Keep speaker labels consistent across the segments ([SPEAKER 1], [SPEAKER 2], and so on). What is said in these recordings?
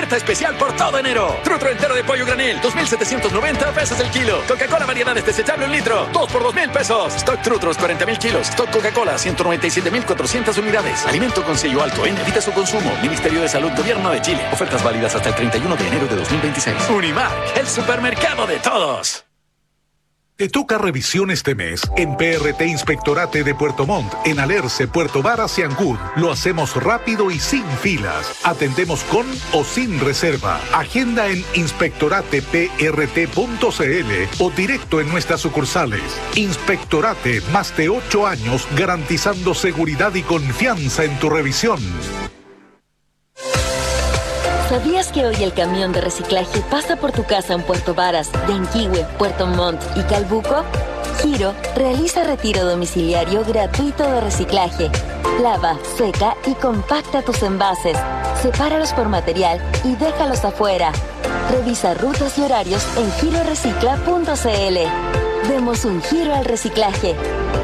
[SPEAKER 1] Oferta especial por todo enero. Trutro entero de pollo granel, 2.790 pesos el kilo. Coca-Cola variedades desechable 1 litro, 2 por 2.000 pesos. Stock Trutros 40.000 kilos. Stock Coca-Cola 197.400 unidades. Alimento con sello alto en evita su consumo. Ministerio de Salud, Gobierno de Chile. Ofertas válidas hasta el 31 de enero de 2026. Unimark, el supermercado de todos.
[SPEAKER 2] Te toca revisión este mes en PRT Inspectorate de Puerto Montt, en Alerce, Puerto Varas y Ancud. Lo hacemos rápido y sin filas. Atendemos con o sin reserva. Agenda en inspectorateprt.cl o directo en nuestras sucursales. Inspectorate, más de 8 años garantizando seguridad y confianza en tu revisión.
[SPEAKER 3] ¿Sabías que hoy el camión de reciclaje pasa por tu casa en Puerto Varas, Yanquihue, Puerto Montt y Calbuco? Giro realiza retiro domiciliario gratuito de reciclaje. Lava, seca y compacta tus envases. Sepáralos por material y déjalos afuera. Revisa rutas y horarios en girorecicla.cl. Demos un giro al reciclaje.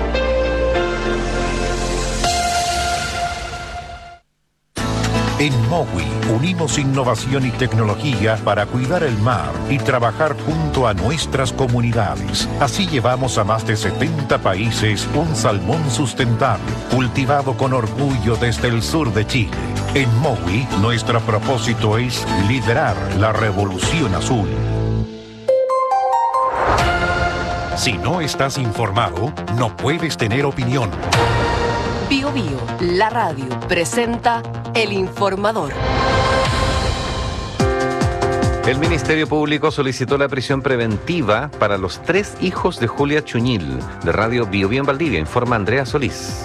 [SPEAKER 4] En MOWI unimos innovación y tecnología para cuidar el mar y trabajar junto a nuestras comunidades. Así llevamos a más de 70 países un salmón sustentable, cultivado con orgullo desde el sur de Chile. En MOWI, nuestro propósito es liderar la revolución azul. Si no estás informado, no puedes tener opinión.
[SPEAKER 5] Bio Bio, la radio, presenta El Informador.
[SPEAKER 6] El Ministerio Público solicitó la prisión preventiva para los 3 hijos de Julia Chuñil, de Radio Bio Bio en Valdivia, informa Andrea Solís.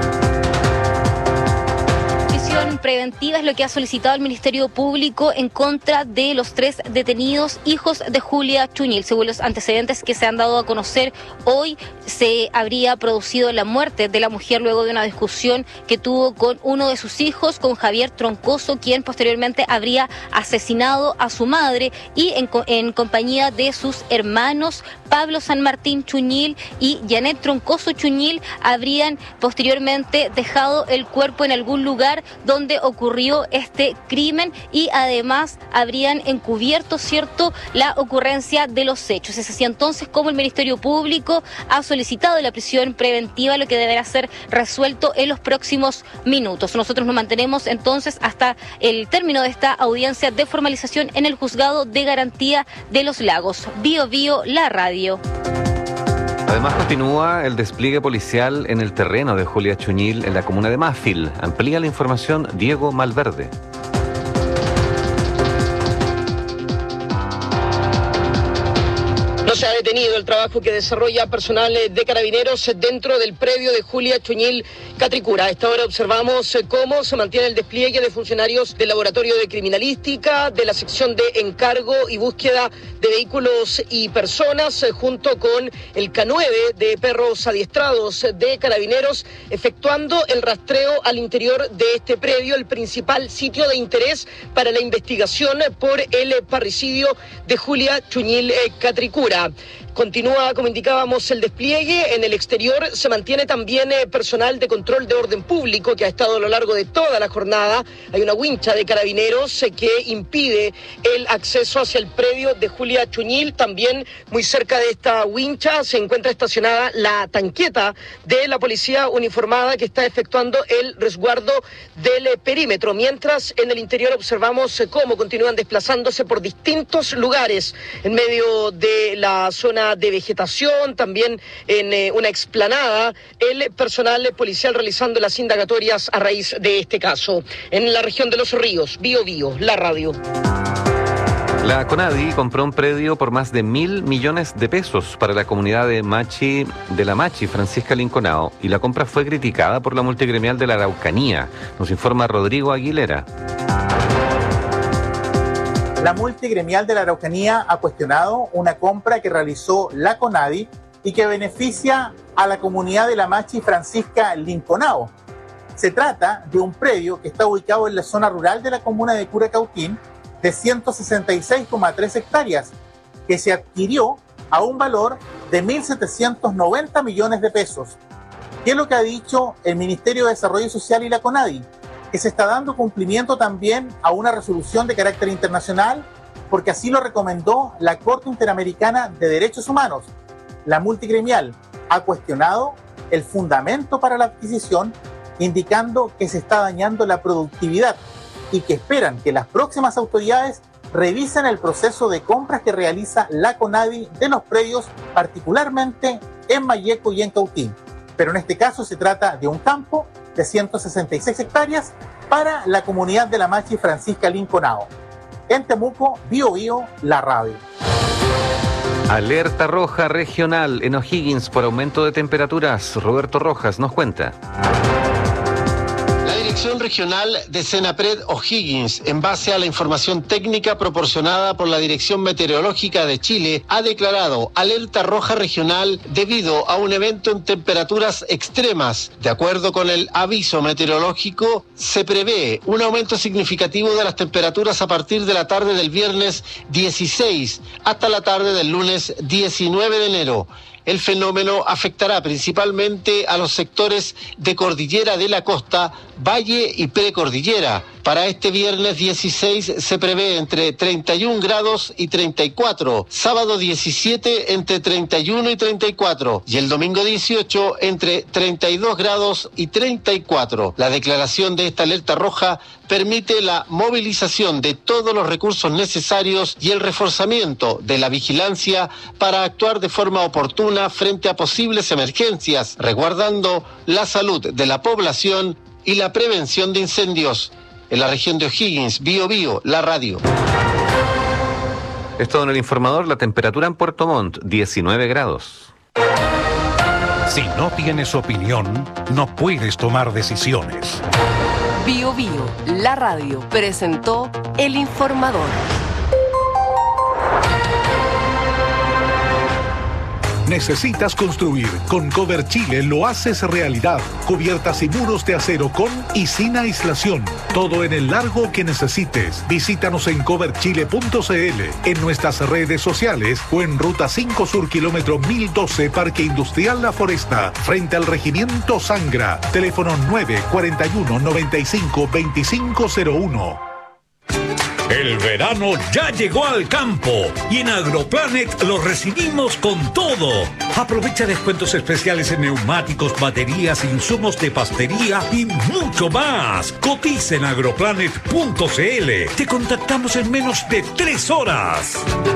[SPEAKER 7] Preventiva es lo que ha solicitado el Ministerio Público en contra de los 3 detenidos hijos de Julia Chuñil. Según los antecedentes que se han dado a conocer, hoy se habría producido la muerte de la mujer luego de una discusión que tuvo con uno de sus hijos, con Javier Troncoso, quien posteriormente habría asesinado a su madre, y en compañía de sus hermanos Pablo San Martín Chuñil y Janet Troncoso Chuñil habrían posteriormente dejado el cuerpo en algún lugar donde ocurrió este crimen, y además habrían encubierto, ¿cierto?, la ocurrencia de los hechos. Es así entonces como el Ministerio Público ha solicitado la prisión preventiva, lo que deberá ser resuelto en los próximos minutos. Nosotros nos mantenemos entonces hasta el término de esta audiencia de formalización en el Juzgado de Garantía de los Lagos. Bio Bio, la radio.
[SPEAKER 6] Además, continúa el despliegue policial en el terreno de Julia Chuñil en la comuna de Mafil. Amplía la información Diego Malverde.
[SPEAKER 8] No se ha detenido el trabajo que desarrolla personal de Carabineros dentro del predio de Julia Chuñil Catricura. A esta hora observamos cómo se mantiene el despliegue de funcionarios del Laboratorio de Criminalística, de la sección de encargo y búsqueda de vehículos y personas, junto con el K9 de perros adiestrados de Carabineros, efectuando el rastreo al interior de este predio, el principal sitio de interés para la investigación por el parricidio de Julia Chuñil Catricura. Continúa, como indicábamos, el despliegue. En el exterior se mantiene también personal de control de orden público que ha estado a lo largo de toda la jornada. Hay una wincha de Carabineros que impide el acceso hacia el predio de Julia Chuñil. También muy cerca de esta wincha se encuentra estacionada la tanqueta de la policía uniformada que está efectuando el resguardo del perímetro. Mientras en el interior observamos cómo continúan desplazándose por distintos lugares en medio de la zona de vegetación, también en una explanada, el personal policial realizando las indagatorias a raíz de este caso. En la región de Los Ríos, Bio Bio, la radio.
[SPEAKER 6] La CONADI compró un predio por más de 1.000 millones de pesos para la comunidad de la Machi, Francisca Linconao, y la compra fue criticada por la multigremial de la Araucanía. Nos informa Rodrigo Aguilera.
[SPEAKER 9] La multigremial de la Araucanía ha cuestionado una compra que realizó la CONADI y que beneficia a la comunidad de la Machi Francisca Linconao. Se trata de un predio que está ubicado en la zona rural de la comuna de Curacautín, de 166,3 hectáreas, que se adquirió a un valor de 1.790 millones de pesos. ¿Qué es lo que ha dicho el Ministerio de Desarrollo Social y la CONADI? que se está dando cumplimiento también a una resolución de carácter internacional, porque así lo recomendó la Corte Interamericana de Derechos Humanos. La multigremial ha cuestionado el fundamento para la adquisición, indicando que se está dañando la productividad y que esperan que las próximas autoridades revisen el proceso de compras que realiza la CONADI de los predios, particularmente en Malleco y en Cautín. Pero en este caso se trata de un campo de 166 hectáreas para la comunidad de La Machi Francisca Linconao. En Temuco, Bío Bío, La Radio.
[SPEAKER 6] Alerta roja regional en O'Higgins por aumento de temperaturas. Roberto Rojas nos cuenta.
[SPEAKER 10] La Dirección Regional de Senapred O'Higgins, en base a la información técnica proporcionada por la Dirección Meteorológica de Chile, ha declarado alerta roja regional debido a un evento en temperaturas extremas. De acuerdo con el aviso meteorológico, se prevé un aumento significativo de las temperaturas a partir de la tarde del viernes 16 hasta la tarde del lunes 19 de enero. El fenómeno afectará principalmente a los sectores de cordillera de la costa, valle y precordillera. Para este viernes 16 se prevé entre 31 grados y 34, sábado 17 entre 31 y 34 y el domingo 18 entre 32 grados y 34. La declaración de esta alerta roja permite la movilización de todos los recursos necesarios y el reforzamiento de la vigilancia para actuar de forma oportuna frente a posibles emergencias, resguardando la salud de la población y la prevención de incendios. En la región de O'Higgins, Bío Bío, La Radio.
[SPEAKER 6] Es todo en el informador. La temperatura en Puerto Montt, 19 grados.
[SPEAKER 4] Si no tienes opinión, no puedes tomar decisiones.
[SPEAKER 5] Bío Bío, La Radio, presentó El Informador.
[SPEAKER 2] ¿Necesitas construir? Con Cover Chile lo haces realidad. Cubiertas y muros de acero con y sin aislación. Todo en el largo que necesites. Visítanos en coverchile.cl, en nuestras redes sociales o en Ruta 5 Sur, kilómetro 1012, Parque Industrial La Foresta, frente al Regimiento Sangra. Teléfono 941-95-2501.
[SPEAKER 11] El verano ya llegó al campo y en Agroplanet lo recibimos con todo. Aprovecha descuentos especiales en neumáticos, baterías, insumos de pastería y mucho más. Cotiza en agroplanet.cl. Te contactamos en menos de 3 horas.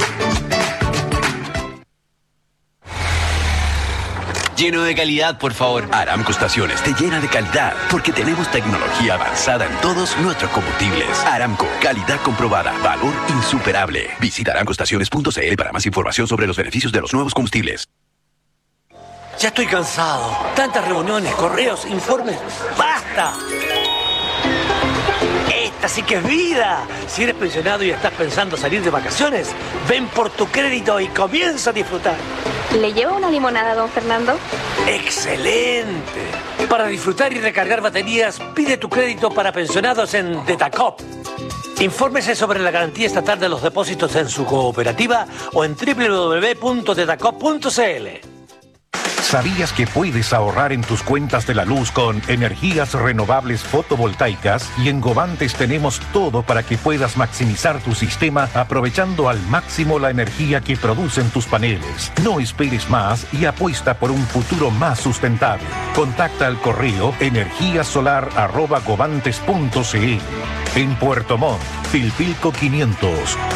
[SPEAKER 12] Lleno de calidad, por favor. Aramco Estaciones te llena de calidad porque tenemos tecnología avanzada en todos nuestros combustibles. Aramco, calidad comprobada, valor insuperable. Visita aramcoestaciones.cl para más información sobre los beneficios de los nuevos combustibles.
[SPEAKER 13] Ya estoy cansado. Tantas reuniones, correos, informes. ¡Basta! Esta sí que es vida. Si eres pensionado y estás pensando salir de vacaciones, ven por tu crédito y comienza a disfrutar.
[SPEAKER 14] ¿Le llevo una limonada, don Fernando?
[SPEAKER 13] ¡Excelente! Para disfrutar y recargar baterías, pide tu crédito para pensionados en Detacop. Infórmese sobre la garantía estatal de los depósitos en su cooperativa o en www.detacop.cl.
[SPEAKER 4] ¿Sabías que puedes ahorrar en tus cuentas de la luz con energías renovables fotovoltaicas? Y en Govantes tenemos todo para que puedas maximizar tu sistema aprovechando al máximo la energía que producen tus paneles. No esperes más y apuesta por un futuro más sustentable. Contacta al correo energiasolar@govantes.cl. En Puerto Montt, Pilpilco 500.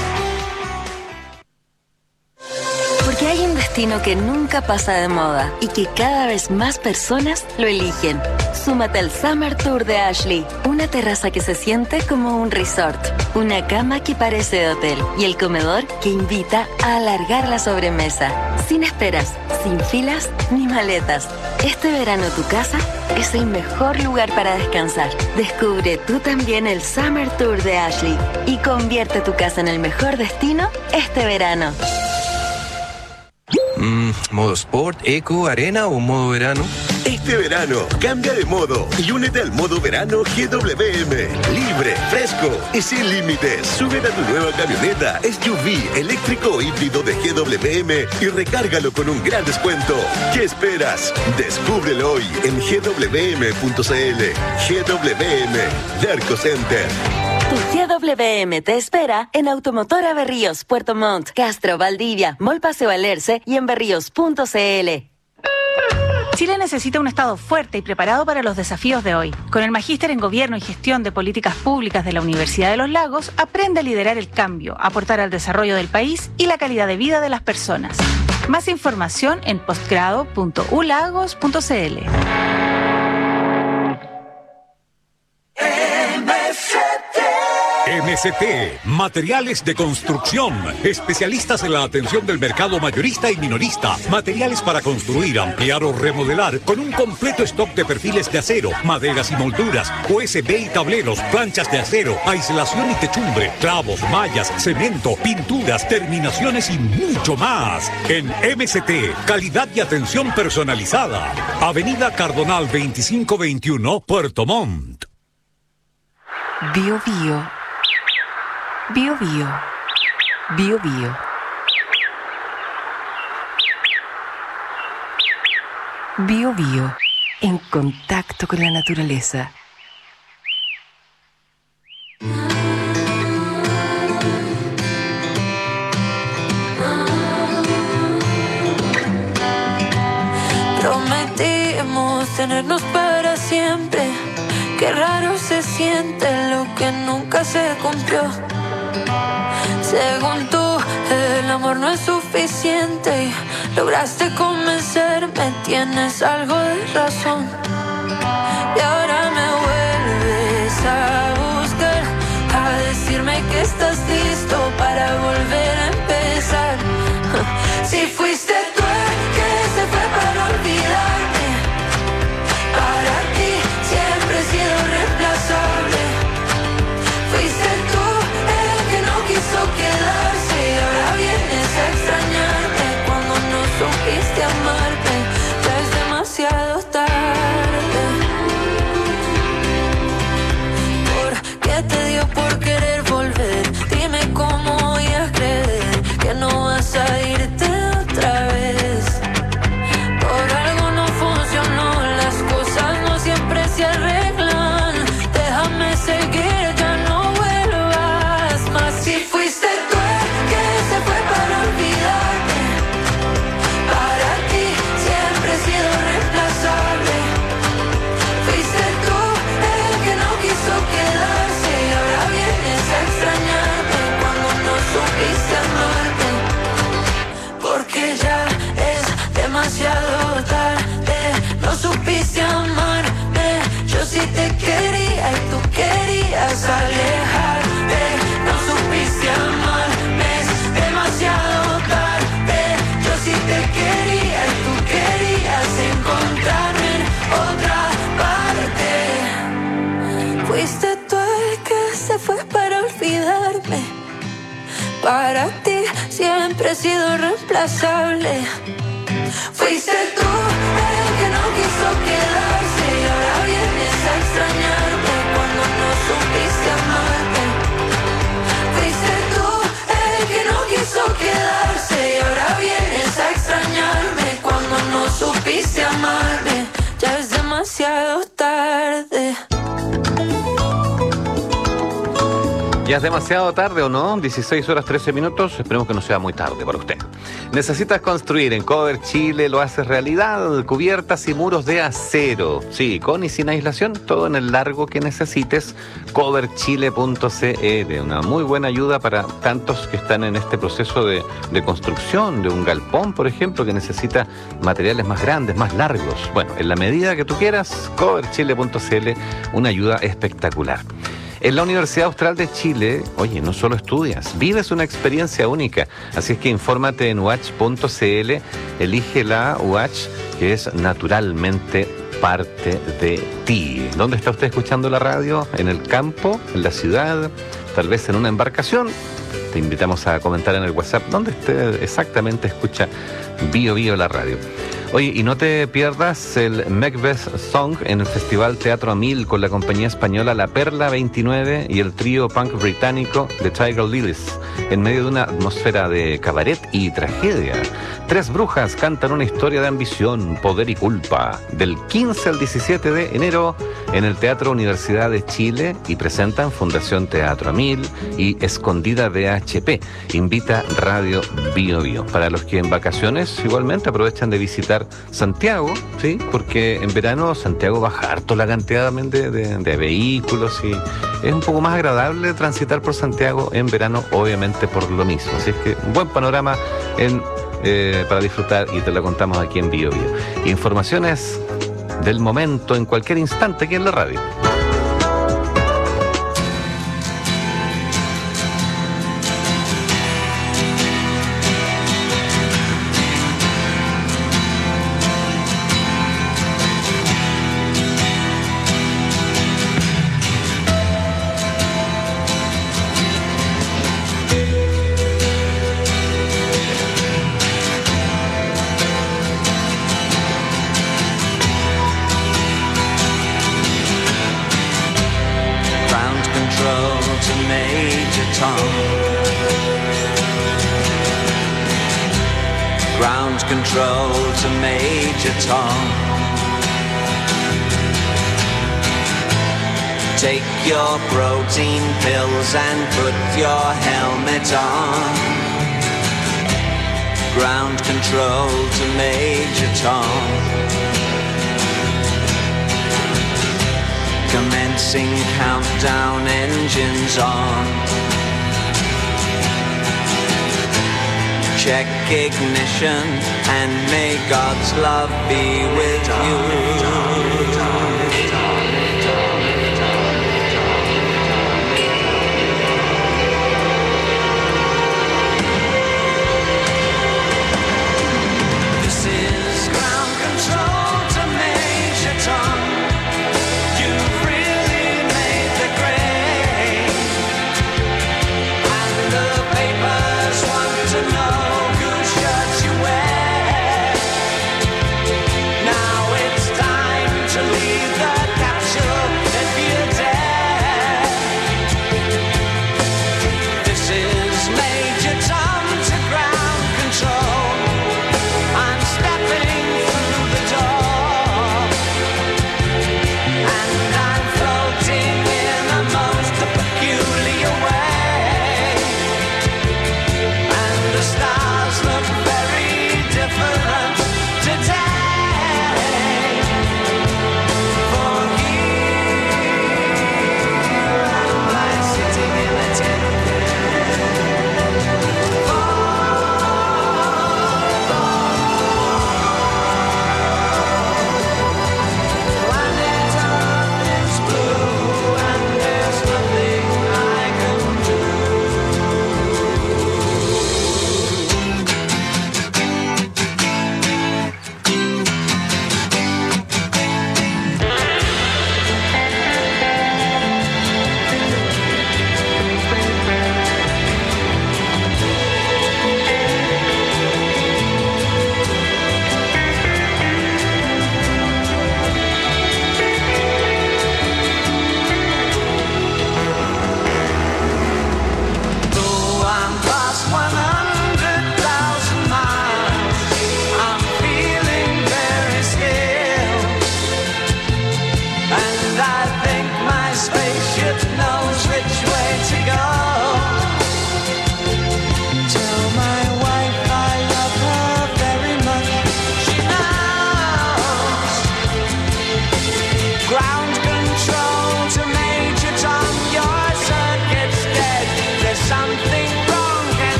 [SPEAKER 3] Porque hay un destino que nunca pasa de moda y que cada vez más personas lo eligen. Súmate al Summer Tour de Ashley, una terraza que se siente como un resort, una cama que parece de hotel y el comedor que invita a alargar la sobremesa. Sin esperas, sin filas ni maletas. Este verano tu casa es el mejor lugar para descansar. Descubre tú también el Summer Tour de Ashley y convierte tu casa en el mejor destino este verano.
[SPEAKER 15] ¿Modo Sport, Eco, Arena o modo verano? Este verano, cambia de modo y únete al modo verano GWM. Libre, fresco y sin límites. Súbete a tu nueva camioneta SUV eléctrico o híbrido de GWM y recárgalo con un gran descuento. ¿Qué esperas? Descúbrelo hoy en gwm.cl. GWM, Derco Center.
[SPEAKER 3] Tu GWM te espera en Automotora Berríos, Puerto Montt, Castro, Valdivia, Mall Paseo Alerce y en berríos.cl.
[SPEAKER 16] Chile necesita un Estado fuerte y preparado para los desafíos de hoy. Con el Magíster en Gobierno y Gestión de Políticas Públicas de la Universidad de los Lagos, aprende a liderar el cambio, aportar al desarrollo del país y la calidad de vida de las personas. Más información en postgrado.ulagos.cl.
[SPEAKER 11] MST, materiales de construcción, especialistas en la atención del mercado mayorista y minorista, materiales para construir, ampliar o remodelar, con un completo stock de perfiles de acero, maderas y molduras, USB y tableros, planchas de acero, aislación y techumbre, clavos, mallas, cemento, pinturas, terminaciones y mucho más. En MST, calidad y atención personalizada. Avenida Cardonal 2521, Puerto Montt.
[SPEAKER 5] Bio Bio. Bio Bio. Bio Bio. Bio Bio. En contacto con la naturaleza.
[SPEAKER 17] Prometimos tenernos para siempre. Qué raro se siente lo que nunca se cumplió. Según tú, el amor no es suficiente y lograste convencerme, tienes algo de razón. Y ahora me vuelves a buscar, a decirme que estás listo para volver a empezar. Si fuiste tú el que se fue para olvidarme, para ti siempre he sido reemplazable. Fuiste tú el que no quiso quedarse y ahora vienes a extrañarme cuando no supiste amarme. Ya es demasiado tarde. ¿Por qué te dio por querer volver? Dime cómo voy a creer que no vas a irte otra vez. Por algo no funcionó, las cosas no siempre se arreglan. Déjame seguir, ya no vuelvas más. Si fuiste tú el que se fue para olvidarme, para ti siempre he sido reemplazable. Fuiste tú el que no quiso quedarse y ahora vienes a extrañarme cuando no supiste amarme. Porque ya es demasiado tarde, no supiste amarme. Yo sí te quería y tú querías alejarte. No supiste amarme, es demasiado tarde. Yo sí te quería y tú querías encontrarme en otra parte. Fuiste tú el que se fue para olvidarme. Para ti siempre he sido reemplazable. Fuiste tú el que no quiso quedarse y ahora vienes a extrañarme cuando no supiste amarme. Fuiste tú el que no quiso quedarse y ahora vienes a extrañarme cuando no supiste amarme. Ya es demasiado tarde.
[SPEAKER 6] Ya es demasiado tarde, ¿o no? 16 horas 13 minutos. Esperemos que no sea muy tarde para usted. Necesitas construir. En Cover Chile lo haces realidad. Cubiertas y muros de acero. Sí, con y sin aislación. Todo en el largo que necesites. Coverchile.cl. Una muy buena ayuda para tantos que están en este proceso de construcción de un galpón, por ejemplo, que necesita materiales más grandes, más largos. Bueno, en la medida que tú quieras, Coverchile.cl. Una ayuda espectacular. En la Universidad Austral de Chile, oye, no solo estudias, vives una experiencia única. Así es que infórmate en UACH.cl, elige la UACH, que es naturalmente parte de ti. ¿Dónde está usted escuchando la radio? ¿En el campo? ¿En la ciudad? ¿Tal vez en una embarcación? Te invitamos a comentar en el WhatsApp dónde usted exactamente escucha Bio Bio la radio. Oye, y no te pierdas el Macbeth Song en el Festival Teatro a Mil con la compañía española La Perla 29 y el trío punk británico The Tiger Lilies, en medio de una atmósfera de cabaret y tragedia. 3 brujas cantan una historia de ambición, poder y culpa, del 15 al 17 de enero en el Teatro Universidad de Chile, y presentan Fundación Teatro a Mil y Escondida VHP. Invita Radio Bio Bio. Para los que en vacaciones igualmente aprovechan de visitar Santiago, ¿sí? Porque en verano Santiago baja harto la cantidad de vehículos y es un poco más agradable transitar por Santiago en verano, obviamente por lo mismo. Así es que un buen panorama para disfrutar, y te lo contamos aquí en Bio Bio. Informaciones del momento en cualquier instante aquí en la radio.
[SPEAKER 18] Control to Major Tom. Take your protein pills and put your helmet on. Ground control to Major Tom. Commencing countdown, engines on. Check ignition and may God's love be with you. This is ground control to Major Tom. You've really made the grade, and the papers want to know you wear. Now it's time.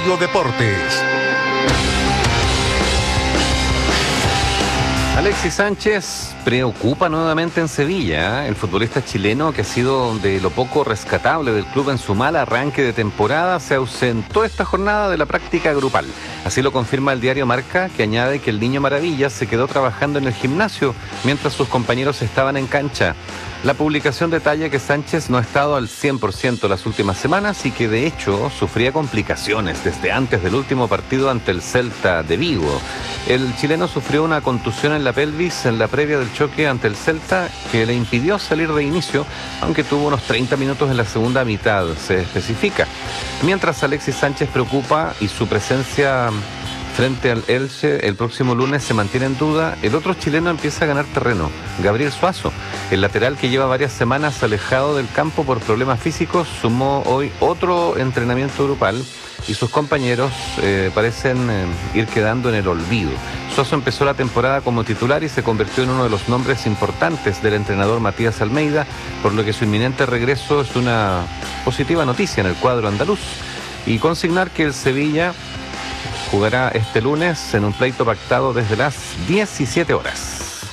[SPEAKER 4] Radio Deportes.
[SPEAKER 6] Alexis Sánchez preocupa nuevamente en Sevilla. El futbolista chileno, que ha sido de lo poco rescatable del club en su mal arranque de temporada, se ausentó esta jornada de la práctica grupal. Así lo confirma el diario Marca, que añade que el Niño Maravilla se quedó trabajando en el gimnasio mientras sus compañeros estaban en cancha. La publicación detalla que Sánchez no ha estado al 100% las últimas semanas y que de hecho sufría complicaciones desde antes del último partido ante el Celta de Vigo. El chileno sufrió una contusión en la pelvis en la previa del choque ante el Celta que le impidió salir de inicio, aunque tuvo unos 30 minutos en la segunda mitad, se especifica. Mientras Alexis Sánchez preocupa y su presencia frente al Elche el próximo lunes se mantiene en duda, el otro chileno empieza a ganar terreno, Gabriel Suazo. El lateral, que lleva varias semanas alejado del campo por problemas físicos, sumó hoy otro entrenamiento grupal y sus compañeros parecen ir quedando en el olvido. Suazo empezó la temporada como titular y se convirtió en uno de los nombres importantes del entrenador Matías Almeida, por lo que su inminente regreso es una positiva noticia en el cuadro andaluz. Y consignar que el Sevilla jugará este lunes en un pleito pactado desde las 17 horas.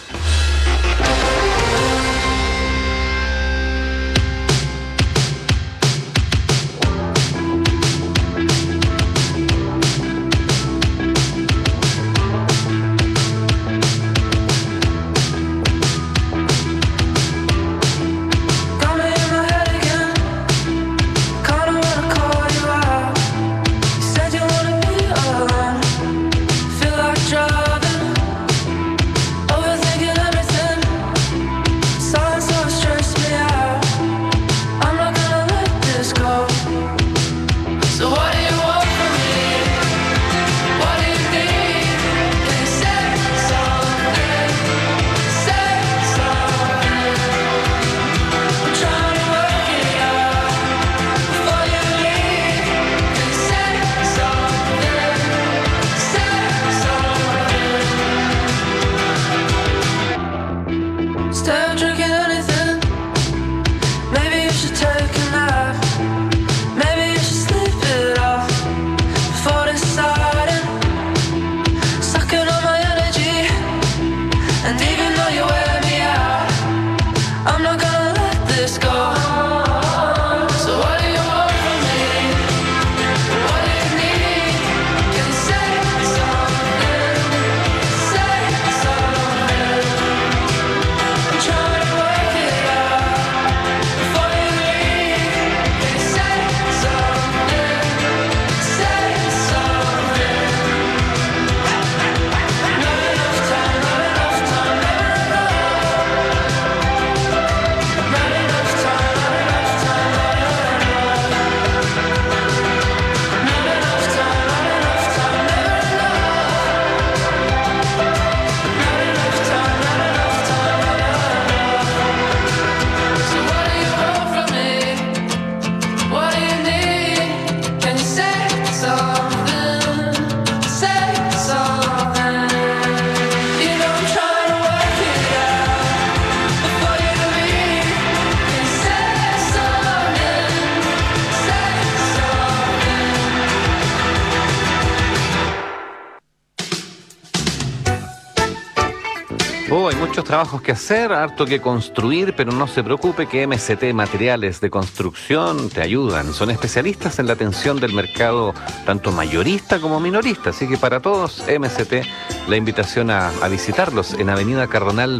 [SPEAKER 6] Hay muchos trabajos que hacer, harto que construir, pero no se preocupe que MCT Materiales de Construcción te ayudan. Son especialistas en la atención del mercado tanto mayorista como minorista, así que para todos MCT, la invitación a visitarlos en Avenida Cardonal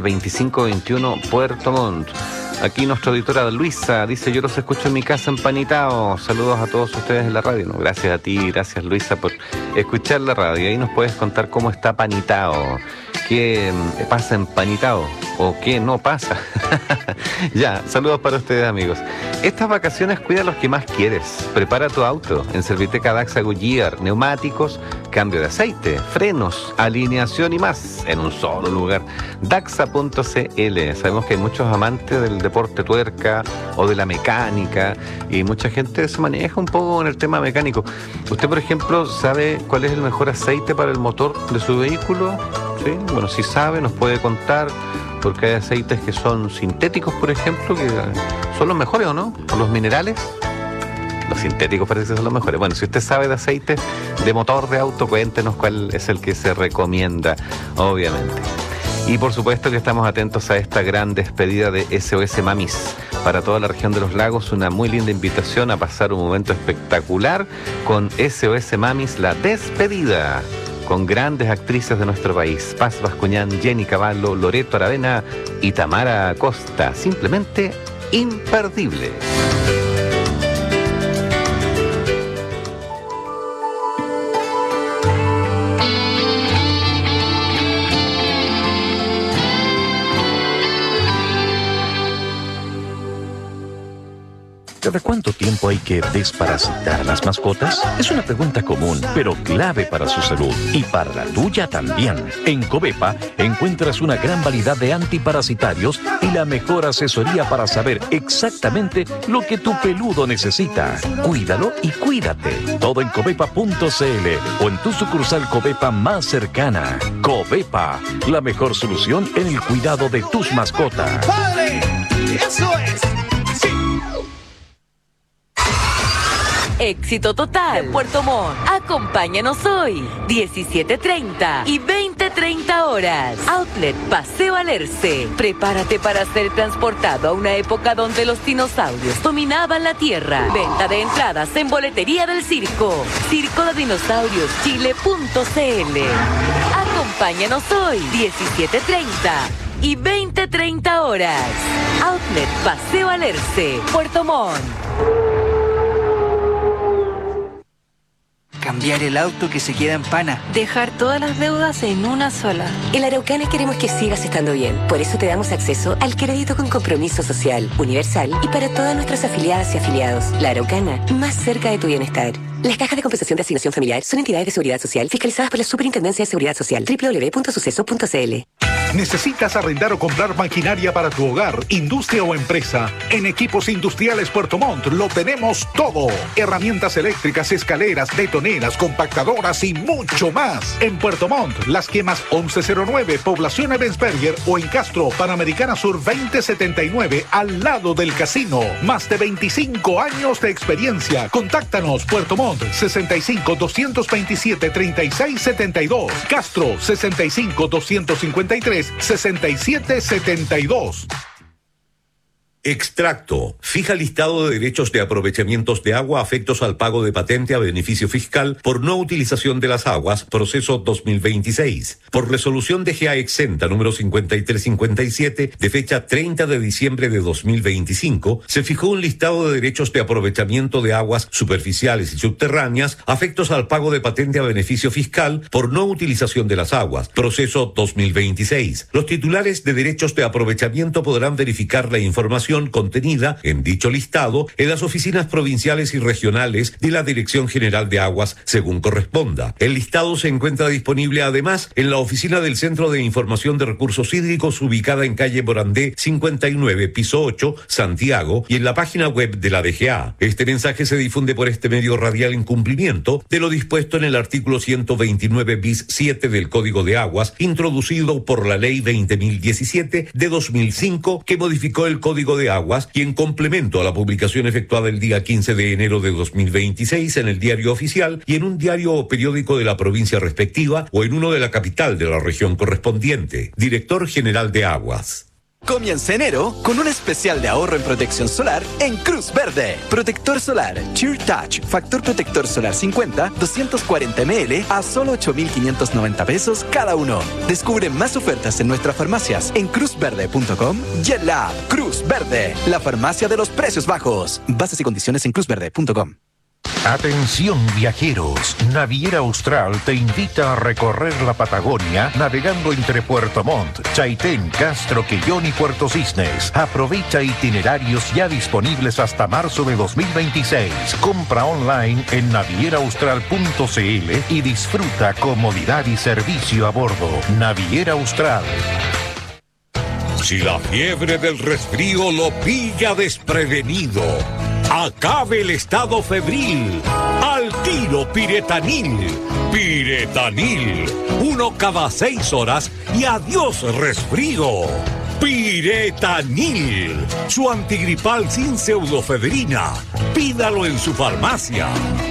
[SPEAKER 6] 2521 Puerto Montt. Aquí nuestra editora Luisa dice: yo los escucho en mi casa en Panitao. Saludos a todos ustedes en la radio. No, gracias a ti, gracias Luisa por escuchar la radio. Ahí nos puedes contar cómo está Panitao, qué pasa en Panitao o qué no pasa. Ya, saludos para ustedes, amigos. Estas vacaciones cuida los que más quieres. Prepara tu auto en Serviteca Daxa Goodyear. Neumáticos, cambio de aceite, frenos, alineación y más en un solo lugar. Daxa.cl. Sabemos que hay muchos amantes del deporte tuerca o de la mecánica y mucha gente se maneja un poco en el tema mecánico. ¿Usted, por ejemplo, sabe cuál es el mejor aceite para el motor de su vehículo? ¿Sí? Bueno, si sabe, nos puede contar, porque hay aceites que son sintéticos, por ejemplo, que son los mejores, ¿o no? ¿O los minerales? Los sintéticos parece que son los mejores. Bueno, si usted sabe de aceite de motor de auto, cuéntenos cuál es el que se recomienda, obviamente. Y por supuesto que estamos atentos a esta gran despedida de SOS Mamis. Para toda la región de los lagos, una muy linda invitación a pasar un momento espectacular con SOS Mamis, la despedida, con grandes actrices de nuestro país: Paz Bascuñán, Jenny Cavallo, Loreto Aravena y Tamara Acosta. Simplemente imperdible.
[SPEAKER 19] ¿Cada cuánto tiempo hay que desparasitar a las mascotas? Es una pregunta común, pero clave para su salud y para la tuya también. En Covepa encuentras una gran variedad de antiparasitarios y la mejor asesoría para saber exactamente lo que tu peludo necesita. Cuídalo y cuídate. Todo en covepa.cl o en tu sucursal Covepa más cercana. Covepa, la mejor solución en el cuidado de tus mascotas.
[SPEAKER 17] ¡Padre! ¡Eso es! ¡Sí!
[SPEAKER 20] Éxito total. Puerto Montt. Acompáñanos hoy, 17:30 y 20:30 horas. Outlet Paseo Alerce. Prepárate para ser transportado a una época donde los dinosaurios dominaban la tierra. Venta de entradas en boletería del circo. circodedinosaurioschile.cl. Acompáñanos hoy, 17:30 y 20:30 horas. Outlet Paseo Alerce, Puerto Montt.
[SPEAKER 21] Cambiar el auto que se queda en pana.
[SPEAKER 22] Dejar todas las deudas en una sola.
[SPEAKER 23] En la Araucana queremos que sigas estando bien. Por eso te damos acceso al crédito con compromiso social, universal y para todas nuestras afiliadas y afiliados. La Araucana, más cerca de tu bienestar. Las cajas de compensación de asignación familiar son entidades de seguridad social fiscalizadas por la Superintendencia de Seguridad Social. www.suceso.cl.
[SPEAKER 2] ¿Necesitas arrendar o comprar maquinaria para tu hogar, industria o empresa? En Equipos Industriales Puerto Montt lo tenemos todo. Herramientas eléctricas, escaleras, betoneras, compactadoras y mucho más. En Puerto Montt, Las Quemas 1109, Población Ebensberger, o en Castro, Panamericana Sur 2079, al lado del casino. Más de 25 años de experiencia. Contáctanos. Puerto Montt 65 227 3672. Castro 65 253 6772.
[SPEAKER 24] Extracto. Fija listado de derechos de aprovechamientos de agua afectos al pago de patente a beneficio fiscal por no utilización de las aguas, proceso 2026. Por resolución de GA exenta número 5357 de fecha 30 de diciembre de 2025, se fijó un listado de derechos de aprovechamiento de aguas superficiales y subterráneas afectos al pago de patente a beneficio fiscal por no utilización de las aguas, proceso 2026. Los titulares de derechos de aprovechamiento podrán verificar la información contenida en dicho listado en las oficinas provinciales y regionales de la Dirección General de Aguas según corresponda. El listado se encuentra disponible además en la oficina del Centro de Información de Recursos Hídricos ubicada en calle Morandé 59, piso 8, Santiago, y en la página web de la DGA. Este mensaje se difunde por este medio radial en cumplimiento de lo dispuesto en el artículo 129 bis 7 del Código de Aguas, introducido por la Ley 20.017 de 2005, que modificó el Código de Aguas y en complemento a la publicación efectuada el día 15 de enero de 2026 en el Diario Oficial y en un diario o periódico de la provincia respectiva o en uno de la capital de la región correspondiente. Director General de Aguas.
[SPEAKER 25] Comienza enero con un especial de ahorro en protección solar en Cruz Verde. Protector solar Cheer Touch, factor protector solar 50, 240 ml a solo 8.590 pesos cada uno. Descubre más ofertas en nuestras farmacias en cruzverde.com y en la app Cruz Verde, la farmacia de los precios bajos. Bases y condiciones en cruzverde.com.
[SPEAKER 4] Atención viajeros, Naviera Austral te invita a recorrer la Patagonia navegando entre Puerto Montt, Chaitén, Castro, Quellón y Puerto Cisnes. Aprovecha itinerarios ya disponibles hasta marzo de 2026. Compra online en navieraaustral.cl y disfruta comodidad y servicio a bordo. Naviera Austral.
[SPEAKER 11] Si la fiebre del resfrío lo pilla desprevenido, acabe el estado febril. Al tiro Piretanil. Piretanil. 1 cada 6 horas y adiós resfrío. Piretanil, su antigripal sin pseudofedrina. Pídalo en su farmacia.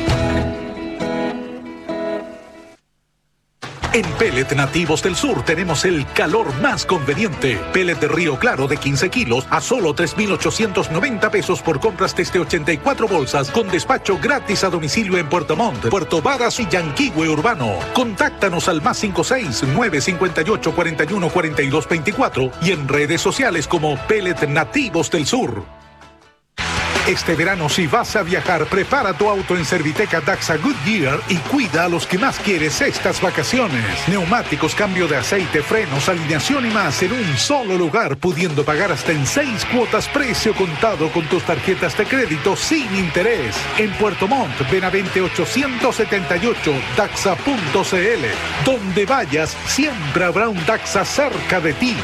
[SPEAKER 2] En Pellet Nativos del Sur tenemos el calor más conveniente. Pellet de Río Claro de 15 kilos a solo 3,890 pesos por compras desde 84 bolsas con despacho gratis a domicilio en Puerto Montt, Puerto Varas y Yanquihue Urbano. Contáctanos al +56 958 41 42 24 y en redes sociales como Pellet Nativos del Sur. Este verano, si vas a viajar, prepara tu auto en Serviteca Daxa Goodyear y cuida a los que más quieres estas vacaciones. Neumáticos, cambio de aceite, frenos, alineación y más en un solo lugar, pudiendo pagar hasta en 6 cuotas precio contado con tus tarjetas de crédito sin interés. En Puerto Montt, Benavente 878, Daxa.cl. Donde vayas, siempre habrá un Daxa cerca de ti.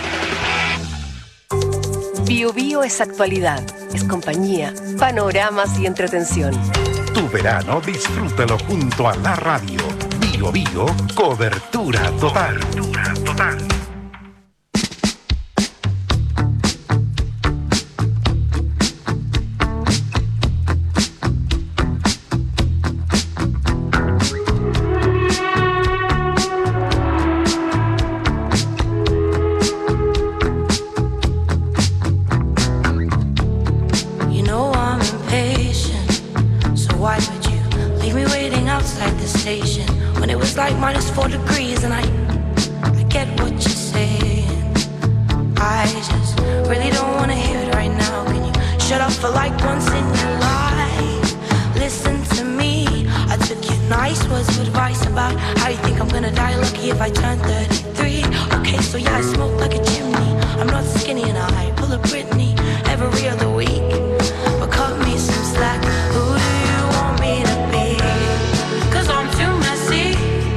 [SPEAKER 5] Bio Bio es actualidad, es compañía, panoramas y entretención.
[SPEAKER 4] Tu verano disfrútalo junto a la radio. Bio Bio, cobertura total.
[SPEAKER 17] -4 degrees and I get what you're saying. I just really don't want to hear it right now. Can you shut up for like once in your life? Listen to me. I took your nice words of advice about how you think I'm gonna die lucky if I turn 33. Okay, so yeah, I smoke like a chimney. I'm not skinny and I pull a Britney every other week. But cut me some slack. Who do you want me to be? 'Cause I'm too messy.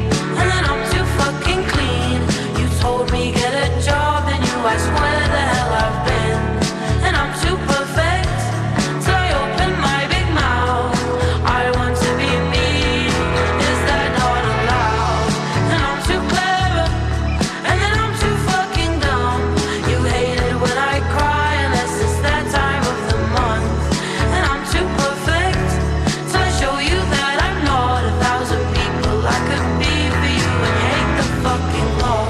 [SPEAKER 17] Told me get a job and you asked where the hell I've been. And I'm too perfect, so I open my big mouth. I want to be me, is that not allowed? And I'm too clever, and then I'm too fucking dumb. You hate it when I cry unless it's that time of the month. And I'm too perfect, so I show you that I'm not 1,000 people I could be for you. And you hate the fucking law.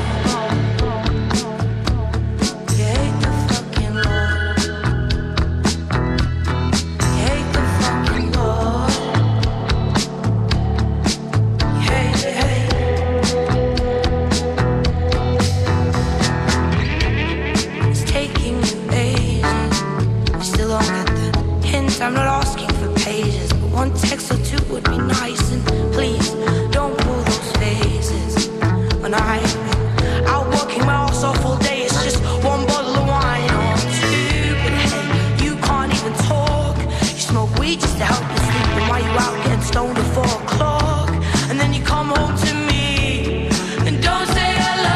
[SPEAKER 17] I'm not asking for pages, but one text or two would be nice. And please, don't pull those phases. When I'm out working my ass off all day, it's just one bottle of wine or two. But hey, you can't even talk. You smoke weed just to help you sleep. And while you out getting stoned at 4 o'clock, and then you come home to me and don't say hello.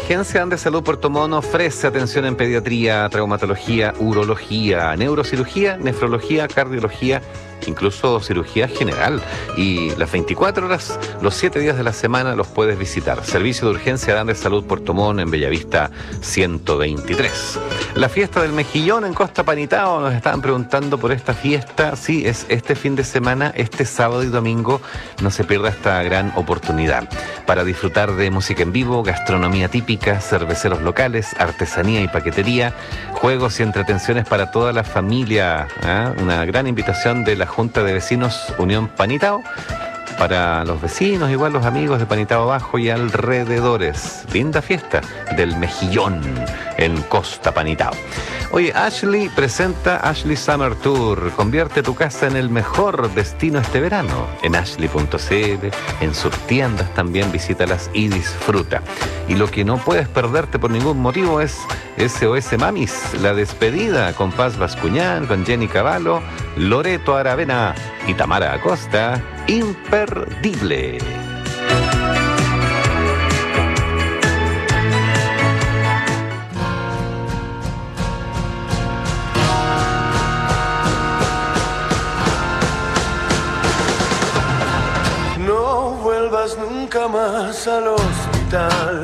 [SPEAKER 6] Urgencia Andes Salud Puerto Montt ofrece atención en pediatría, traumatología, urología, neurocirugía, nefrología, cardiología, incluso cirugía general. Y las 24 horas, los 7 días de la semana los puedes visitar. Servicio de Urgencia de Andes Salud Puerto Montt en Bellavista 123. La fiesta del mejillón en Costa Panitao, nos estaban preguntando por esta fiesta. Sí, es este fin de semana, este sábado y domingo. No se pierda esta gran oportunidad para disfrutar de música en vivo, gastronomía típica, cerveceros locales, artesanía y paquetería, juegos y entretenciones para toda la familia. Una gran invitación de la Junta de Vecinos Unión Panitao, para los vecinos, igual los amigos de Panitao Abajo y alrededores. Linda fiesta del mejillón en Costa Panitao. Oye, Ashley presenta Ashley Summer Tour. Convierte tu casa en el mejor destino este verano. En ashley.cl, en sus tiendas también, visítalas y disfruta. Y lo que no puedes perderte por ningún motivo es SOS Mamis, la despedida con Paz Bascuñán, con Jenny Cavallo, Loreto Aravena y Tamara Acosta. Imperdible.
[SPEAKER 1] No vuelvas nunca más al hospital.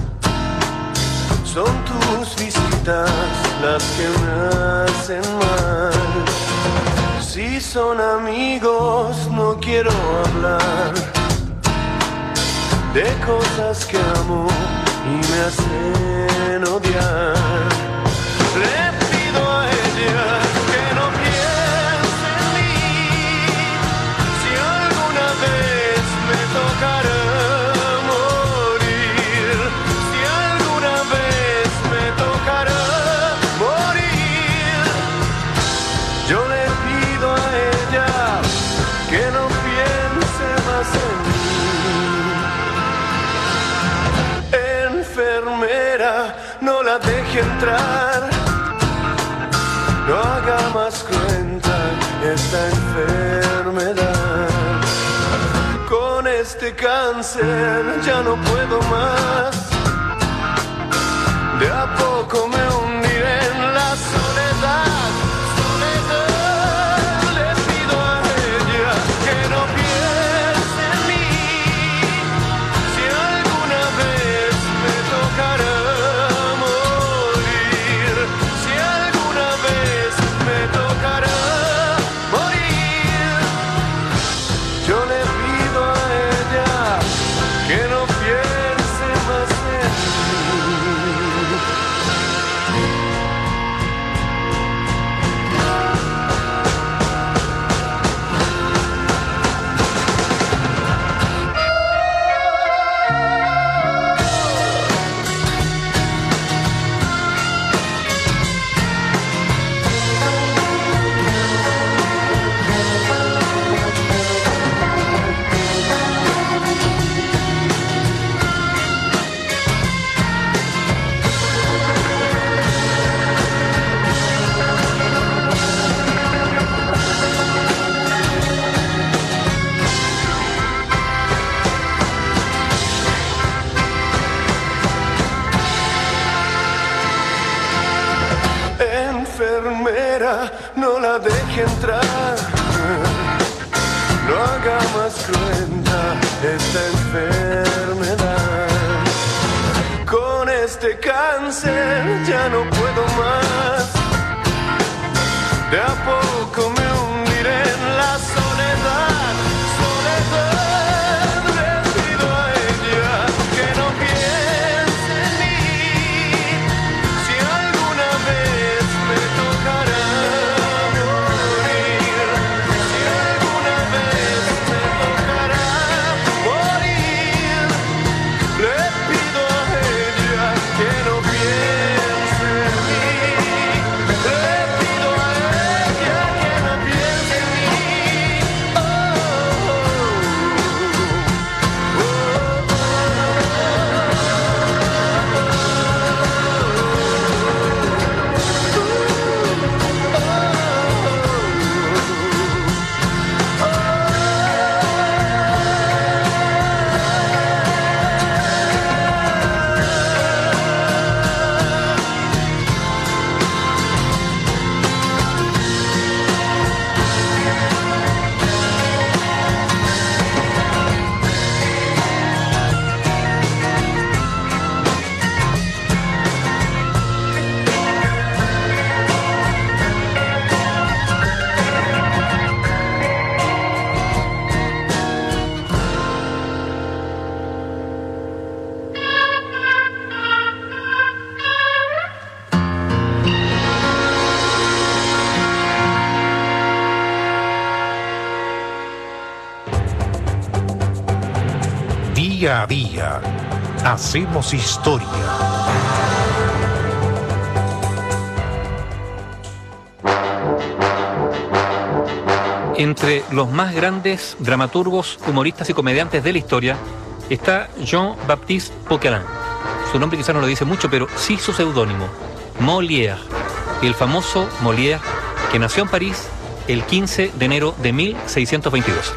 [SPEAKER 1] Son tus visitas las que me hacen mal. Si son amigos, no quiero hablar de cosas que amo y me hacen odiar. Le pido a ella que no piense en mí. Si alguna vez me tocará morir, si alguna vez me tocará morir, yo le pido a ella que no piense más en mí. Enfermera, no la deje entrar, no haga más cruenta esta enfermedad. Con este cáncer ya no puedo más, de a poco me hundiré en la soledad. No la deje entrar, no haga más cruenta esta enfermedad. Con este cáncer ya no puedo más, de a poco me hundiré en la soledad. Soledad, le pido a ella que no piense en mí. Si alguna vez me tocará que no piense en mí, le pido a ella
[SPEAKER 4] Día a día, hacemos historia.
[SPEAKER 7] Entre los más grandes dramaturgos, humoristas y comediantes de la historia está Jean-Baptiste Poquelin. Su nombre quizá no lo dice mucho, pero sí su seudónimo, Molière, el famoso Molière que nació en París el 15 de enero de 1622.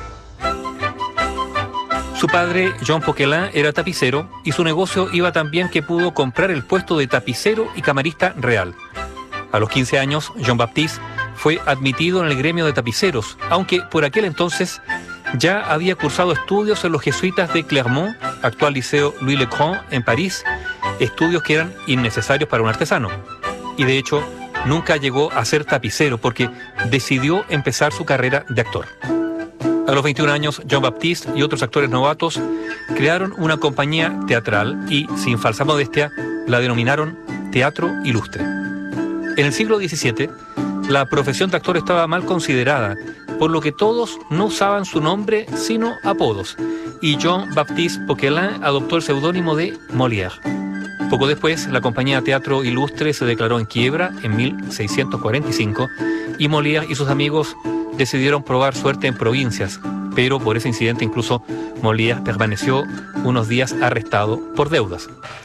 [SPEAKER 7] Su padre, Jean Poquelin, era tapicero y su negocio iba tan bien que pudo comprar el puesto de tapicero y camarista real. A los 15 años, Jean-Baptiste fue admitido en el gremio de tapiceros, aunque por aquel entonces ya había cursado estudios en los jesuitas de Clermont, actual Liceo Louis Le Grand, en París, estudios que eran innecesarios para un artesano. Y de hecho, nunca llegó a ser tapicero porque decidió empezar su carrera de actor. A los 21 años, Jean-Baptiste y otros actores novatos crearon una compañía teatral y, sin falsa modestia, la denominaron Teatro Ilustre. En el siglo XVII, la profesión de actor estaba mal considerada, por lo que todos no usaban su nombre sino apodos, y Jean-Baptiste Poquelin adoptó el seudónimo de Molière. Poco después, la compañía Teatro Ilustre se declaró en quiebra en 1645 y Molière y sus amigos decidieron probar suerte en provincias, pero por ese incidente incluso Molière permaneció unos días arrestado por deudas.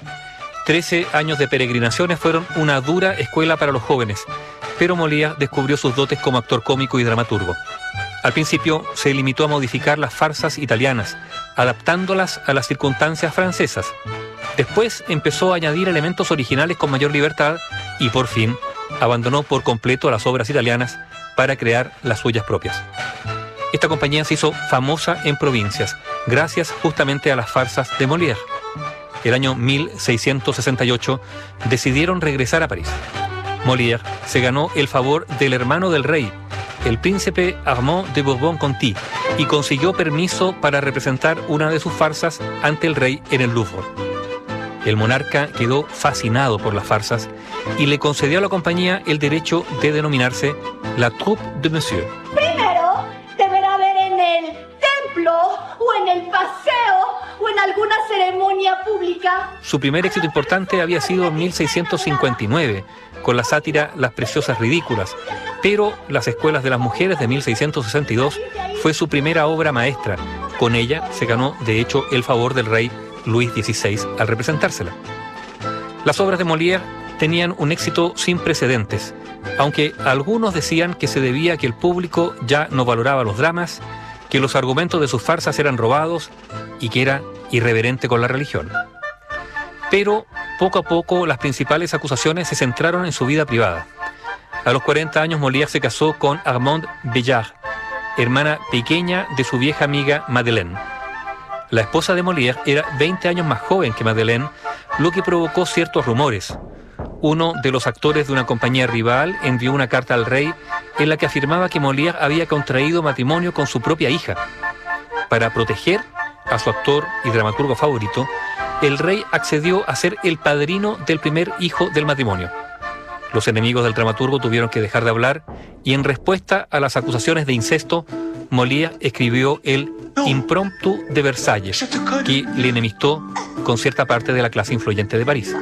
[SPEAKER 7] 13 años de peregrinaciones fueron una dura escuela para los jóvenes, pero Molière descubrió sus dotes como actor cómico y dramaturgo. Al principio se limitó a modificar las farsas italianas, adaptándolas a las circunstancias francesas. Después empezó a añadir elementos originales con mayor libertad y por fin abandonó por completo las obras italianas para crear las suyas propias. Esta compañía se hizo famosa en provincias, gracias justamente a las farsas de Molière. El año 1668 decidieron regresar a París. Molière se ganó el favor del hermano del rey, el príncipe Armand de Bourbon-Conti, y consiguió permiso para representar una de sus farsas ante el rey en el Louvre. El monarca quedó fascinado por las farsas y le concedió a la compañía el derecho de denominarse la Troupe de Monsieur.
[SPEAKER 8] Primero, deberá ver en el templo o en el paseo o en alguna ceremonia pública.
[SPEAKER 7] Su primer éxito importante había sido en 1659, con la sátira Las Preciosas Ridículas, pero Las Escuelas de las Mujeres de 1662 fue su primera obra maestra. Con ella se ganó, de hecho, el favor del rey Luis XVI al representársela. Las obras de Molière tenían un éxito sin precedentes, aunque algunos decían que se debía a que el público ya no valoraba los dramas, que los argumentos de sus farsas eran robados y que era irreverente con la religión. Pero poco a poco las principales acusaciones se centraron en su vida privada. A los 40 años Molière se casó con Armande Béjart, hermana pequeña de su vieja amiga Madeleine. La esposa de Molière era 20 años más joven que Madeleine, lo que provocó ciertos rumores. Uno de los actores de una compañía rival envió una carta al rey en la que afirmaba que Molière había contraído matrimonio con su propia hija. Para proteger a su actor y dramaturgo favorito, el rey accedió a ser el padrino del primer hijo del matrimonio. Los enemigos del dramaturgo tuvieron que dejar de hablar y en respuesta a las acusaciones de incesto, Molière escribió el Impromptu de Versalles, que le enemistó con cierta parte de la clase influyente de París.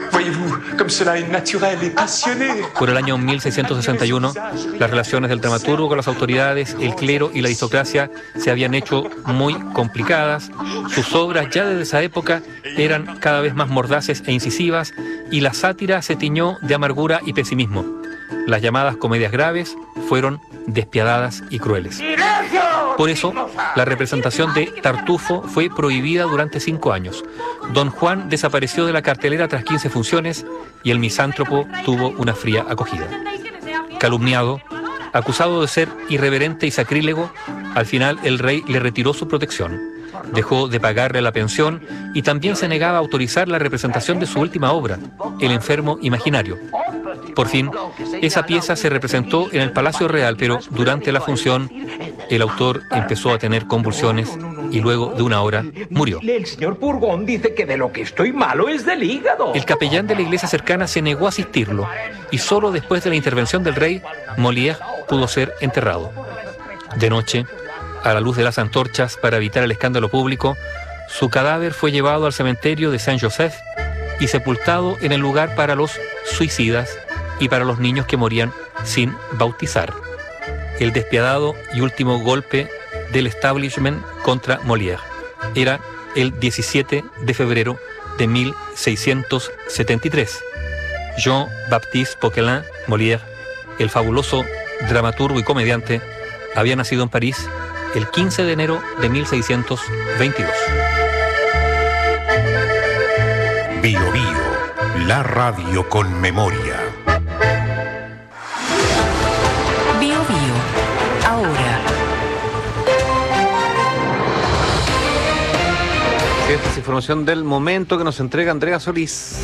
[SPEAKER 7] Por el año 1661, las relaciones del dramaturgo con las autoridades, el clero y la aristocracia se habían hecho muy complicadas. Sus obras ya desde esa época eran cada vez más mordaces e incisivas y la sátira se tiñó de amargura y pesimismo. Las llamadas comedias graves fueron despiadadas y crueles. Por eso, la representación de Tartufo fue prohibida durante 5 años. Don Juan desapareció de la cartelera tras 15 funciones y el misántropo tuvo una fría acogida. Calumniado, acusado de ser irreverente y sacrílego, al final el rey le retiró su protección. Dejó de pagarle la pensión y también se negaba a autorizar la representación de su última obra, El enfermo imaginario. Por fin, esa pieza se representó en el Palacio Real, pero durante la función el autor empezó a tener convulsiones y luego de una hora murió.
[SPEAKER 9] El señor Purgón dice que de lo que estoy malo es del hígado.
[SPEAKER 7] El capellán de la iglesia cercana se negó a asistirlo y solo después de la intervención del rey, Molière pudo ser enterrado. De noche, a la luz de las antorchas para evitar el escándalo público, Su cadáver fue llevado al cementerio de Saint-Joseph y sepultado en el lugar para los suicidas y para los niños que morían sin bautizar. El despiadado y último golpe del establishment contra Molière era el 17 de febrero de 1673. Jean-Baptiste Poquelin Molière, el fabuloso dramaturgo y comediante, había nacido en París el 15 de enero de 1622.
[SPEAKER 4] Bio Bio, la radio con memoria.
[SPEAKER 20] Bio Bio, ahora.
[SPEAKER 6] Esta es información del momento que nos entrega Andrea Solís.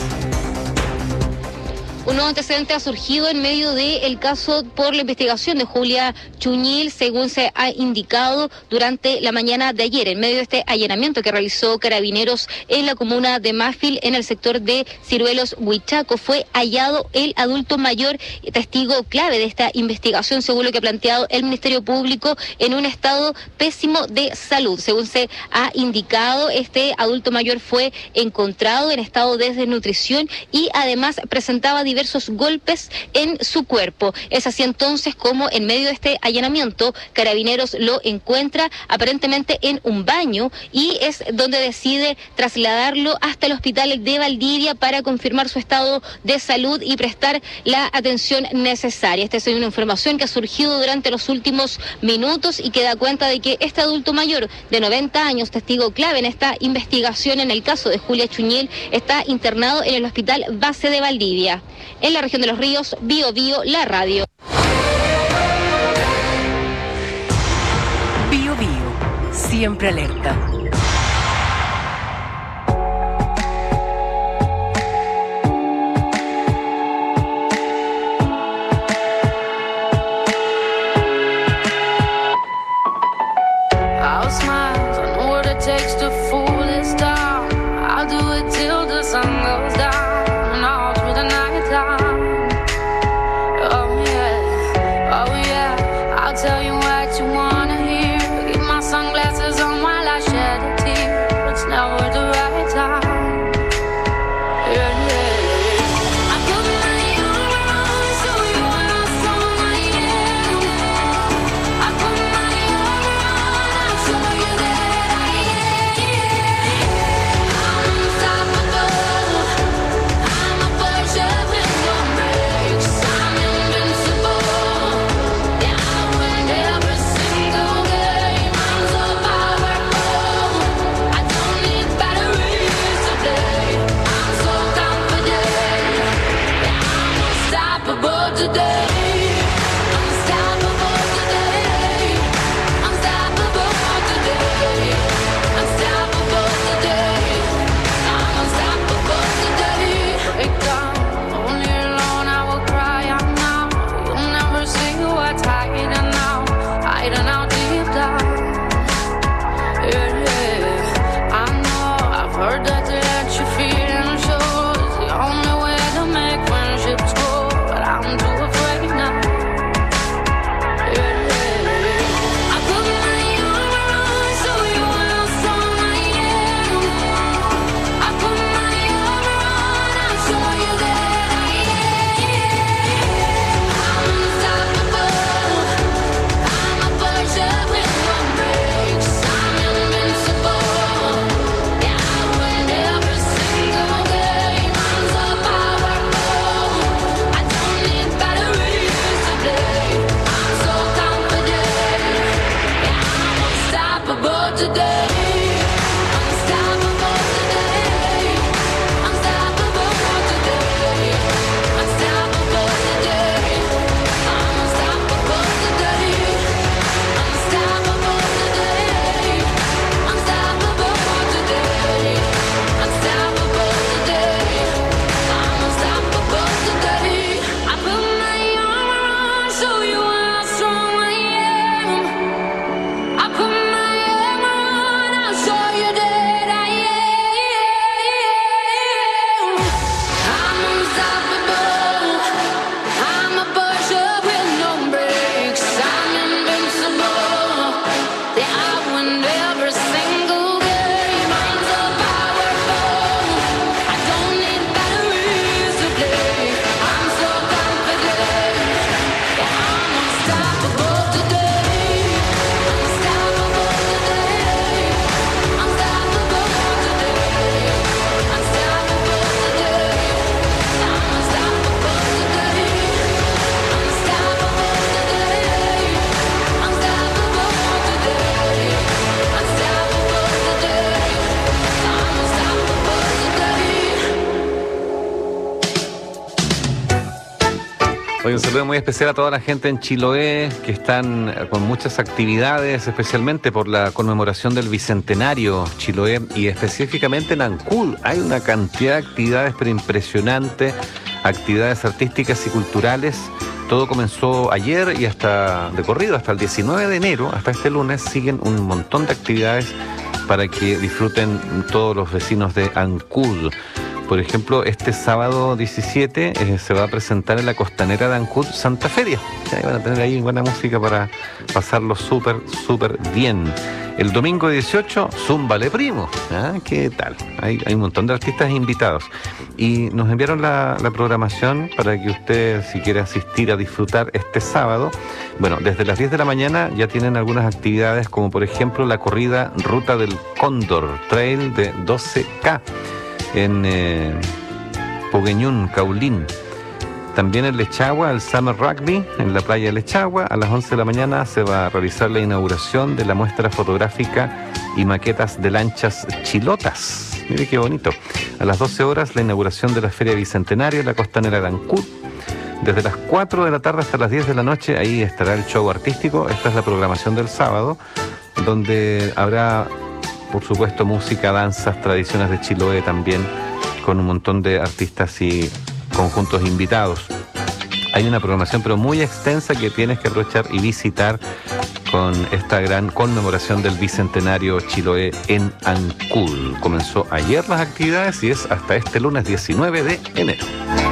[SPEAKER 10] Un nuevo antecedente ha surgido en medio del caso por la investigación de Julia Chuñil, según se ha indicado durante la mañana de ayer, en medio de este allanamiento que realizó Carabineros en la comuna de Mafil, en el sector de Ciruelos, Huichaco. Fue hallado el adulto mayor, testigo clave de esta investigación, según lo que ha planteado el Ministerio Público, en un estado pésimo de salud. Según se ha indicado, este adulto mayor fue encontrado en estado de desnutrición y además presentaba diversos golpes en su cuerpo. Es así entonces como en medio de este allanamiento Carabineros lo encuentra aparentemente en un baño y es donde decide trasladarlo hasta el hospital de Valdivia para confirmar su estado de salud y prestar la atención necesaria. Esta es una información que ha surgido durante los últimos minutos y que da cuenta de que este adulto mayor de 90 años, testigo clave en esta investigación en el caso de Julia Chuñil, está internado en el hospital base de Valdivia. En la región de Los Ríos, Bio Bio, la radio.
[SPEAKER 20] Bio Bio, siempre alerta.
[SPEAKER 17] I'll smile, I know what it takes to fool this town. I'll do it till the sun goes down and all through the night time. Oh yeah, I'll tell you what you wanna hear. Keep my sunglasses on while I shed
[SPEAKER 6] saludo muy especial a toda la gente en Chiloé que están con muchas actividades, especialmente por la conmemoración del Bicentenario Chiloé y específicamente en Ancud. Hay una cantidad de actividades pero impresionante, actividades artísticas y culturales. Todo comenzó ayer y hasta de corrido, hasta el 19 de enero, hasta este lunes, siguen un montón de actividades para que disfruten todos los vecinos de Ancud. Por ejemplo, este sábado 17 se va a presentar en la costanera de Ancud Santa Feria. Van a tener ahí buena música para pasarlo súper bien. El domingo 18, Zúmbale Primo. ¿Qué tal? Hay un montón de artistas invitados. Y nos enviaron la programación para que usted, si quiere asistir a disfrutar este sábado, bueno, desde las 10 de la mañana ya tienen algunas actividades, como por ejemplo la corrida Ruta del Cóndor, trail de 12K. En Pugueñún, Caulín. También en Lechagua, el Summer Rugby, en la playa de Lechagua. A las 11 de la mañana se va a realizar la inauguración de la muestra fotográfica y maquetas de lanchas chilotas. Mire qué bonito. A las 12 horas, la inauguración de la Feria Bicentenario en la costanera de Ancud. Desde las 4 de la tarde hasta las 10 de la noche, ahí estará el show artístico. Esta es la programación del sábado, donde habrá, por supuesto, música, danzas, tradiciones de Chiloé también, con un montón de artistas y conjuntos invitados. Hay una programación pero muy extensa que tienes que aprovechar y visitar con esta gran conmemoración del Bicentenario Chiloé en Ancud. Comenzó ayer las actividades y es hasta este lunes 19 de enero.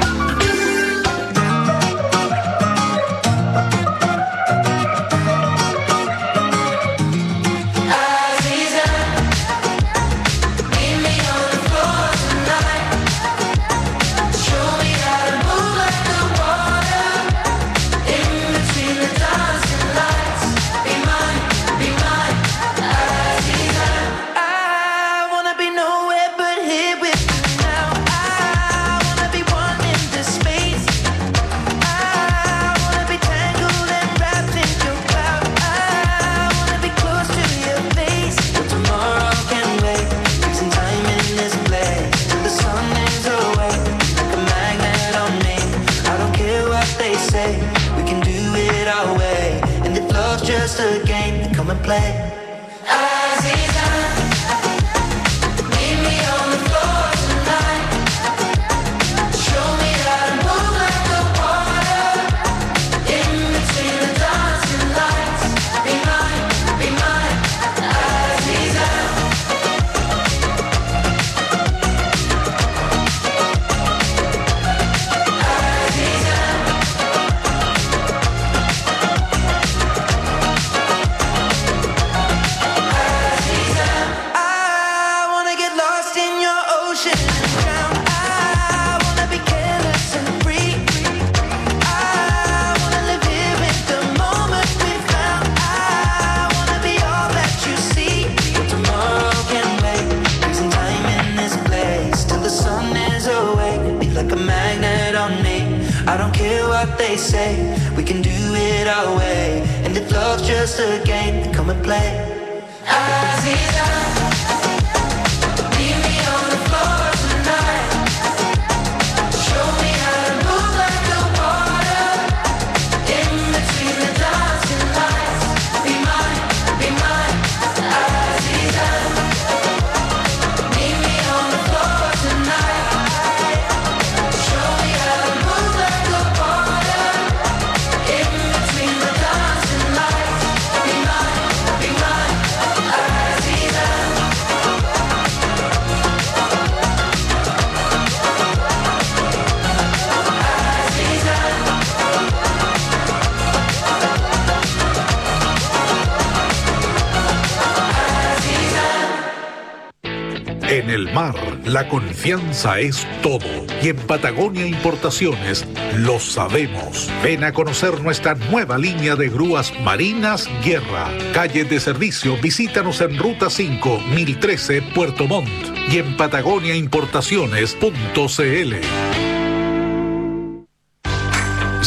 [SPEAKER 2] En el mar, la confianza es todo. Y en Patagonia Importaciones lo sabemos. Ven a conocer nuestra nueva línea de grúas marinas Guerra. Calle de servicio, visítanos en Ruta 5, 1013, Puerto Montt. Y en patagoniaimportaciones.cl.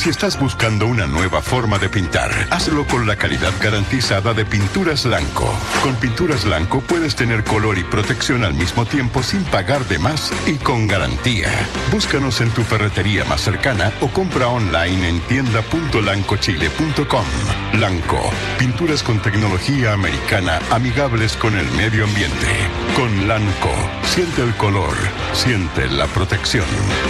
[SPEAKER 3] Si estás buscando una nueva forma de pintar, hazlo con la calidad garantizada de Pinturas Lanco. Con Pinturas Lanco puedes tener color y protección al mismo tiempo sin pagar de más y con garantía. Búscanos en tu ferretería más cercana o compra online en tienda.lancochile.com. Lanco, pinturas con tecnología americana amigables con el medio ambiente. Con Lanco, siente el color, siente la protección.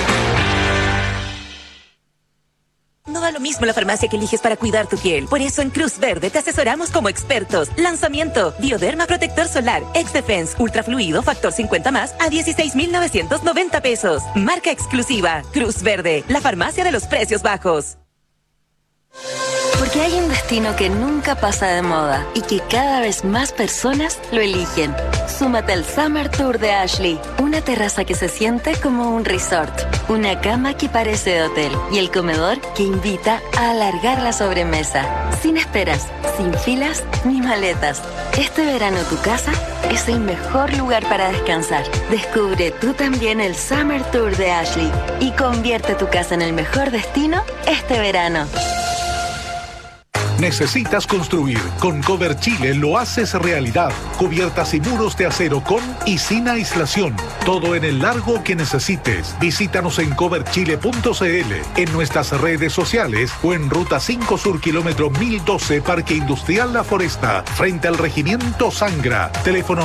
[SPEAKER 12] No da lo mismo la farmacia que eliges para cuidar tu piel. Por eso en Cruz Verde te asesoramos como expertos. Lanzamiento: Bioderma Protector Solar X-Defense Ultra Fluido Factor 50 más a 16,990 pesos. Marca exclusiva. Cruz Verde, la farmacia de los precios bajos.
[SPEAKER 13] Porque hay un destino que nunca pasa de moda y que cada vez más personas lo eligen. Súmate al Summer Tour de Ashley. Una terraza que se siente como un resort. Una cama que parece de hotel. Y el comedor que invita a alargar la sobremesa. Sin esperas, sin filas ni maletas. Este verano tu casa es el mejor lugar para descansar. Descubre tú también el Summer Tour de Ashley y convierte tu casa en el mejor destino este verano.
[SPEAKER 2] ¿Necesitas construir? Con Cover Chile lo haces realidad. Cubiertas y muros de acero con y sin aislación. Todo en el largo que necesites. Visítanos en coverchile.cl, en nuestras redes sociales o en Ruta 5 Sur, kilómetro 1012, Parque Industrial La Foresta, frente al Regimiento Sangra. Teléfono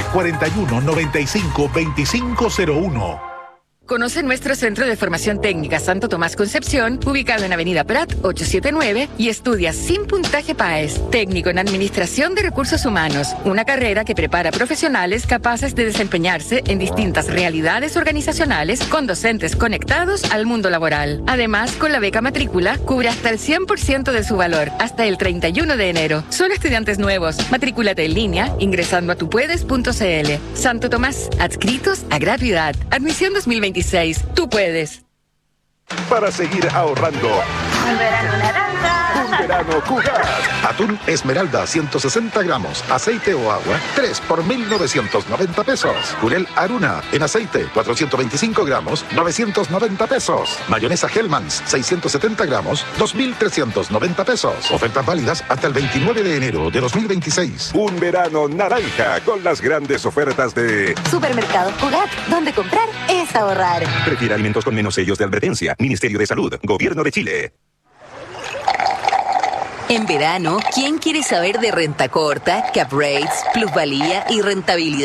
[SPEAKER 2] 941-95-2501.
[SPEAKER 14] Conoce nuestro Centro de Formación Técnica Santo Tomás Concepción, ubicado en Avenida Prat 879, y estudia sin puntaje PAES, técnico en Administración de Recursos Humanos, una carrera que prepara profesionales capaces de desempeñarse en distintas realidades organizacionales con docentes conectados al mundo laboral. Además, con la beca matrícula, cubre hasta el 100% de su valor, hasta el 31 de enero. Solo estudiantes nuevos. Matrículate en línea ingresando a tupuedes.cl. Santo Tomás, adscritos a gratuidad. Admisión 2025. Tú puedes.
[SPEAKER 15] Para seguir ahorrando.
[SPEAKER 8] Un verano naranja.
[SPEAKER 15] Un verano Cugat. Atún Esmeralda 160 gramos. Aceite o agua 3 por 1,990 pesos. Jurel Aruna en aceite 425 gramos 990 pesos. Mayonesa Hellmann's 670 gramos 2,390 pesos. Ofertas válidas hasta el 29 de enero de 2026. Un verano naranja con las grandes ofertas de
[SPEAKER 23] Supermercado Cugat, donde comprar es ahorrar.
[SPEAKER 15] Prefiere alimentos con menos sellos de advertencia. Ministerio de Salud, Gobierno de Chile.
[SPEAKER 20] En verano, ¿quién quiere saber de renta corta, cap rates, plusvalía y rentabilidad?